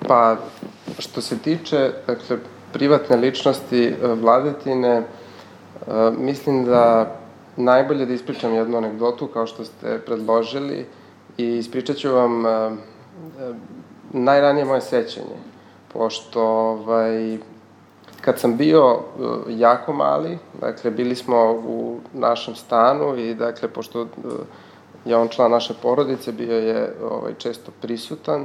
Pa, što se tiče, dakle, privatne ličnosti Vladetine, mislim da najbolje da ispričam jednu anegdotu, kao što ste predložili, i ispričat ću vam najranije moje sećanje, pošto kad sam bio jako mali, dakle, bili smo u našem stanu i, dakle, pošto je on član naše porodice, bio je često prisutan,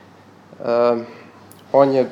on je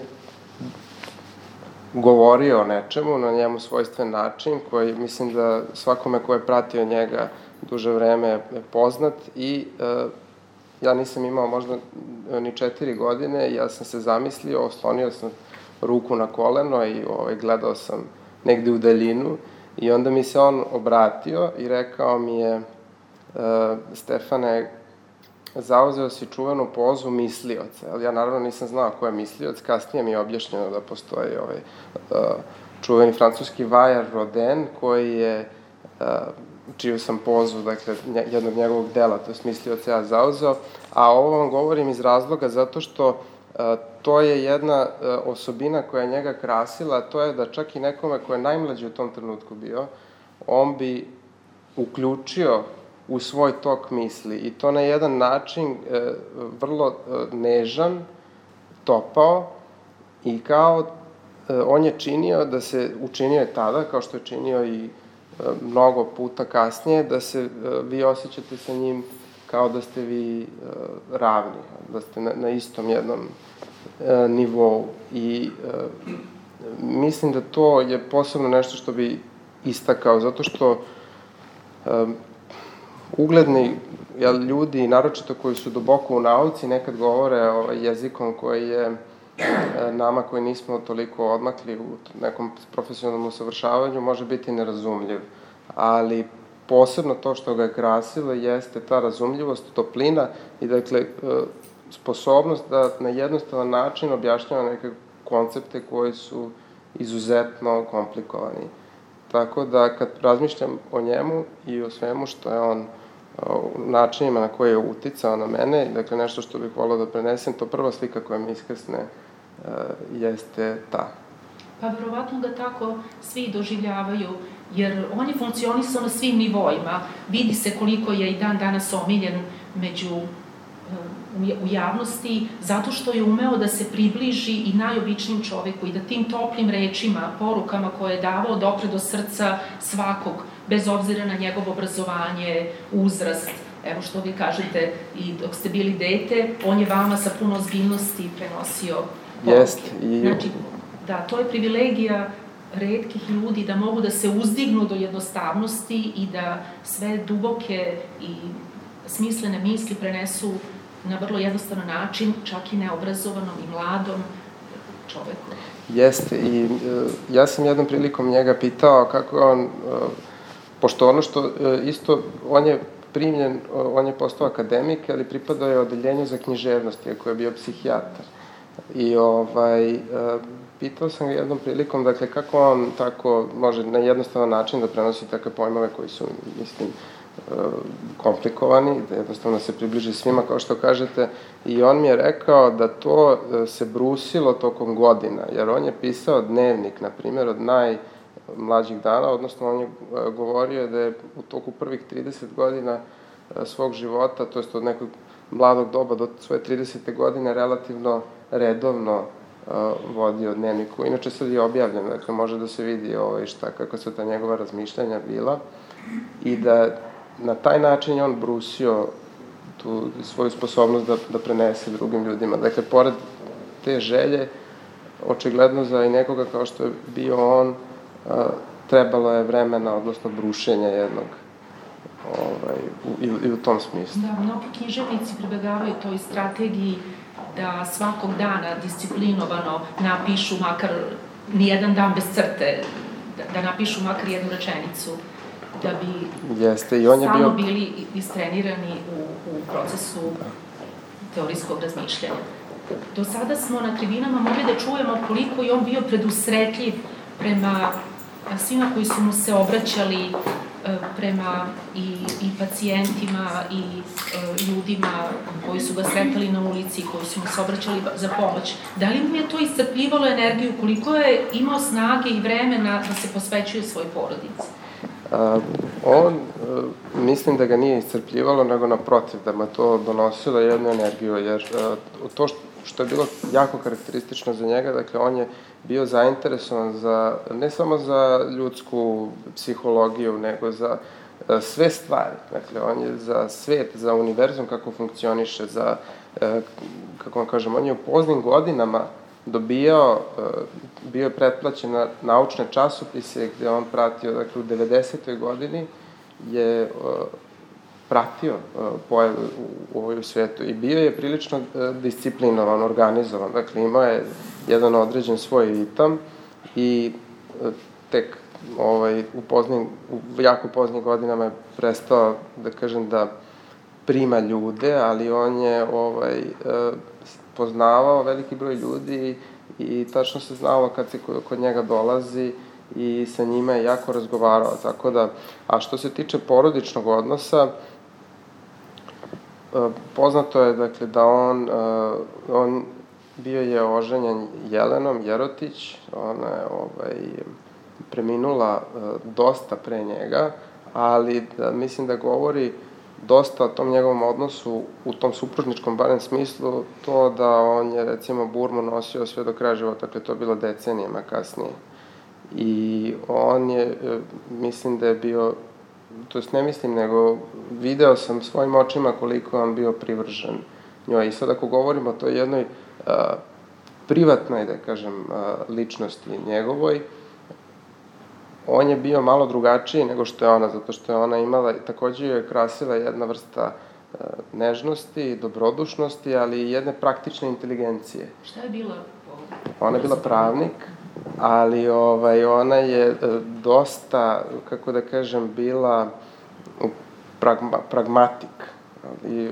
govorio o nečemu na njemu svojstven način, koji mislim da svakome ko je pratio njega duže vreme je poznat i ja nisam imao možda ni 4 godine, ja sam se zamislio, oslonio sam ruku na koleno i gledao sam negde u daljinu i onda mi se on obratio i rekao mi je: Stefane, zauzeo si čuvenu pozu mislioca. Ali ja naravno nisam znao ko je mislioc, kasnije mi je objašnjeno da postoji čuveni francuski vajar Rodin, koji je, čiju sam pozu, dakle, jednog njegovog dela, to je mislioca, ja zauzeo, a ovo vam govorim iz razloga zato što to je jedna osobina koja je njega krasila, to je da čak i nekome ko je najmlađi u tom trenutku bio, on bi uključio u svoj tok misli i to na jedan način vrlo nežan, topao i kao on je činio da se, učinio je tada, kao što je činio i mnogo puta kasnije, da se vi osjećate sa njim kao da ste vi ravni, da ste na istom jednom nivou i mislim da to je posebno nešto što bi istakao, zato što ugledni ljudi, naročito koji su duboko u nauci, nekad govore jezikom koji je nama koji nismo toliko odmakli u nekom profesionalnom usavršavanju može biti nerazumljiv, ali posebno to što ga je krasilo jeste ta razumljivost, toplina i, dakle, sposobnost da na jednostavan način objašnjava neke koncepte koji su izuzetno komplikovani. Tako da, kad razmišljam o njemu i o svemu što je on, načinima na koje je uticao na mene, dakle, nešto što bih volao da prenesem, to prva slika koja mi iskrsne jeste ta. Pa, verovatno ga tako svi doživljavaju, jer on je funkcionisao na svim nivoima. Vidi se koliko je i dan danas omiljen u javnosti, zato što je umeo da se približi i najobičnijem čoveku i da tim toplim rečima, porukama koje je davao dopre do srca svakog, bez obzira na njegovo obrazovanje, uzrast, evo što vi kažete, i dok ste bili dete, on je vama sa puno ozbiljnosti prenosio poruke. Jeste. Znači, da, to je privilegija retkih ljudi da mogu da se uzdignu do jednostavnosti i da sve duboke i smislene misli prenesu na vrlo jednostavan način, čak i neobrazovanom i mladom čoveku. Jeste, i ja sam jednom prilikom njega pitao kako on, pošto ono što isto, on je primljen, on je postao akademik, ali pripadao je odeljenju za književnost, iako je bio psihijatar. I pitao sam ga jednom prilikom, dakle, kako on tako može na jednostavan način da prenosi takve pojmove koji su, mislim, komplikovani, da jednostavno se približi svima, kao što kažete, i on mi je rekao da to se brusilo tokom godina, jer on je pisao dnevnik, na primjer, od najmlađih dana, odnosno on je govorio da je u toku prvih 30 godina svog života, to jest od nekog mladog doba do svoje 30. godine, relativno redovno vodio dnevniku. Inače, sad je objavljen, dakle, može da se vidi kako su ta njegova razmišljanja bila i da na taj način je on brusio tu svoju sposobnost da prenese drugim ljudima. Dakle, pored te želje, očigledno za i nekoga kao što je bio on, trebalo je vremena, odnosno brušenja jednog i u tom smislu. Da, mnogi književnici pribegavaju toj strategiji da svakog dana disciplinovano napišu makar nijedan dan bez crte, da napišu makar jednu rečenicu, da bi stalno bili istrenirani u procesu teorijskog razmišljanja. Do sada smo na krivinama mogli da čujemo koliko je on bio predusretljiv prema svima koji su mu se obraćali prema i pacijentima i ljudima koji su ga sretali na ulici, koji su mu se obraćali za pomoć. Da li mu je to iscrpljivalo energiju, koliko je imao snage i vremena da se posvećuje svoj porodici? Mislim da ga nije iscrpljivalo, nego naprotiv, da mu to donosilo jednu energiju, jer to što je bilo jako karakteristično za njega, dakle, on je bio zainteresovan ne samo za ljudsku psihologiju, nego za sve stvari. Dakle, on je za svet, za univerzum kako funkcioniše, kako vam kažem, on je u poznim godinama bio je pretplaćen na naučne časopise gde on pratio, dakle, u 90. godini je pratio pojave u svetu i bio je prilično disciplinovan, organizovan. Dakle, imao je jedan određen svoj ritam i tek u jako poznim godinama je prestao, da kažem, da prima ljude, ali on je poznavao veliki broj ljudi i tačno se znalo kad se kod njega dolazi i sa njima je jako razgovarao. Tako da, a što se tiče porodičnog odnosa, poznato je, dakle, da on bio je oženjen Jelenom Jerotić, ona je preminula dosta pre njega, ali mislim da govori dosta o tom njegovom odnosu u tom supružničkom barem smislu, to da on je, recimo, burmu nosio sve do kraja života, dakle, to je bilo decenijama kasnije. I on je, mislim da je bio, to jest ne mislim, nego video sam svojim očima koliko je on bio privržen njoj. I sad ako govorimo o toj jednoj privatnoj, da kažem, ličnosti njegovoj, on je bio malo drugačiji nego što je ona, zato što je ona imala, takođe joj je krasila jedna vrsta nežnosti, dobrodušnosti, ali i jedne praktične inteligencije. Šta je bila? Ona je bila pravnik, ali ona je dosta, kako da kažem, bila pragmatik. I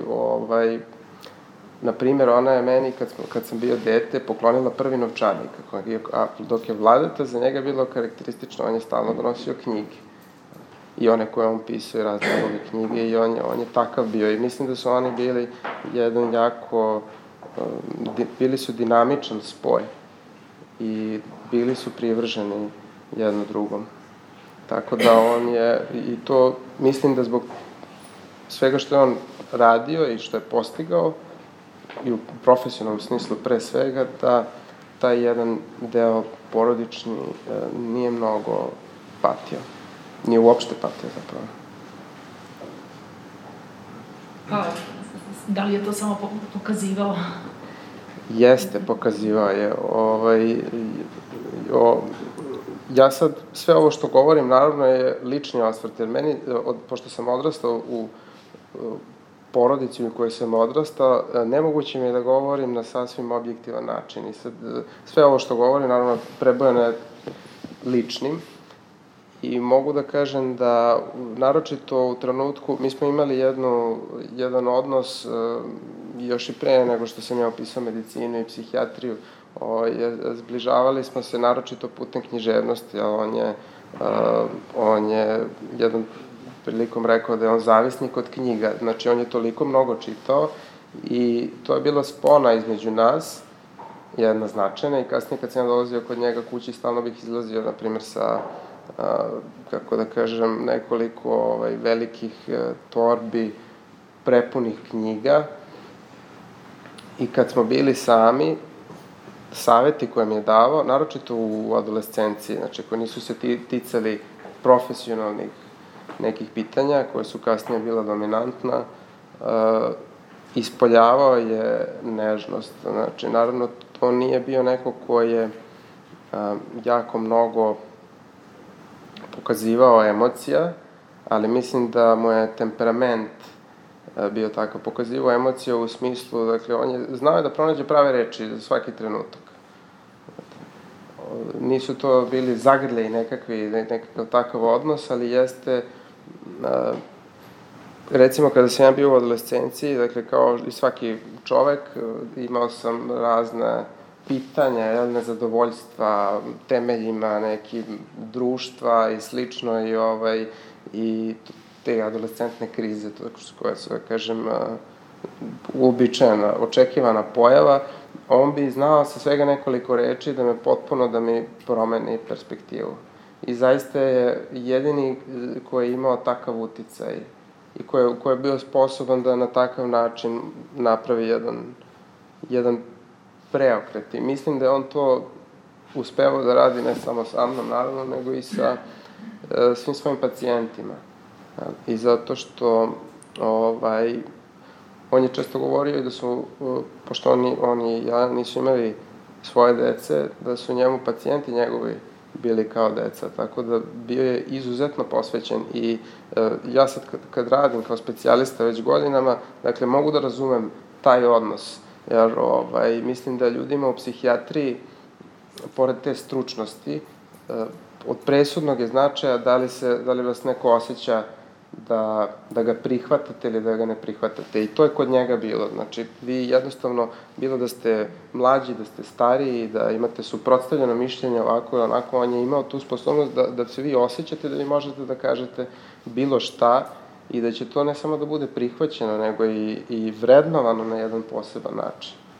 na primjer, ona je meni, kad sam bio dete, poklonila prvi novčanik, dok je Vladeta, za njega bilo karakteristično, on je stalno donosio knjige. I one koje on pisao i razne njegove knjige, i on je takav bio. I mislim da su oni bili jedan bili su dinamičan spoj. I bili su privrženi jedno drugom. Tako da on je, i to mislim da zbog svega što je on radio i što je postigao, i u profesionalnom smislu pre svega, da taj jedan deo porodični nije mnogo patio. Nije uopšte patio, zapravo. Pa, da li je to samo pokazivao? Jeste, pokazivao je. Ja sad, sve ovo što govorim, naravno je lični osvrt, jer meni, pošto sam odrastao u porodici u kojoj sam odrastao, nemoguće mi je da govorim na sasvim objektivan način. I sad, sve ovo što govorim, naravno, prebojeno je ličnim. I mogu da kažem da, naročito u trenutku, mi smo imali jedan odnos, još i pre nego što sam ja opisao medicinu i psihijatriju, zbližavali smo se naročito putem književnosti, a on je jednom prilikom rekao da je on zavisnik od knjiga. Znači, on je toliko mnogo čitao i to je bila spona između nas, jedna značajna, i kasnije kad sam ja dolazio kod njega kući, stalno bih izlazio, na primjer, sa, kako da kažem, nekoliko velikih torbi prepunih knjiga. I kad smo bili sami, saveti koje mi je davao, naročito u adolescenciji, znači koji nisu se ticali profesionalnih nekih pitanja, koje su kasnije bila dominantna, ispoljavao je nežnost. Znači, naravno, on nije bio neko ko je jako mnogo pokazivao emocija, ali mislim da mu je temperament bio takav. Pokazivao emocije u smislu, dakle, on je znao da pronađe prave reči za svaki trenutak. Nisu to bili zagrljaji nekakav takav odnos, ali jeste, recimo, kada sam ja bio u adolescenciji, dakle, kao i svaki čovek, imao sam razne pitanja, nezadovoljstva, temeljima nekih društva i slično, i te adolescentne krize, koja su, kažem, uobičajena, očekivana pojava, on bi znao sa svega nekoliko reči da mi promeni perspektivu. I zaista je jedini koji je imao takav uticaj i koji je bio sposoban da na takav način napravi jedan preokret. I mislim da je on to uspevao da radi ne samo sa mnom, naravno, nego i sa svim svojim pacijentima. I zato što on je često govorio i da su, pošto oni i ja nisu imali svoje dece, da su njemu pacijenti njegovi bili kao deca, tako da bio je izuzetno posvećen i ja sad kad radim kao specijalista već godinama, dakle, mogu da razumem taj odnos, jer mislim da ljudima u psihijatriji, pored te stručnosti, od presudnog je značaja da li vas neko osjeća da ga prihvatate ili da ga ne prihvatate. I to je kod njega bilo. Znači, vi jednostavno, bilo da ste mlađi, da ste stariji, da imate suprotstavljeno mišljenje ovako ili onako, on je imao tu sposobnost da se vi osjećate, da vi možete da kažete bilo šta i da će to ne samo da bude prihvaćeno, nego i vrednovano na jedan poseban način.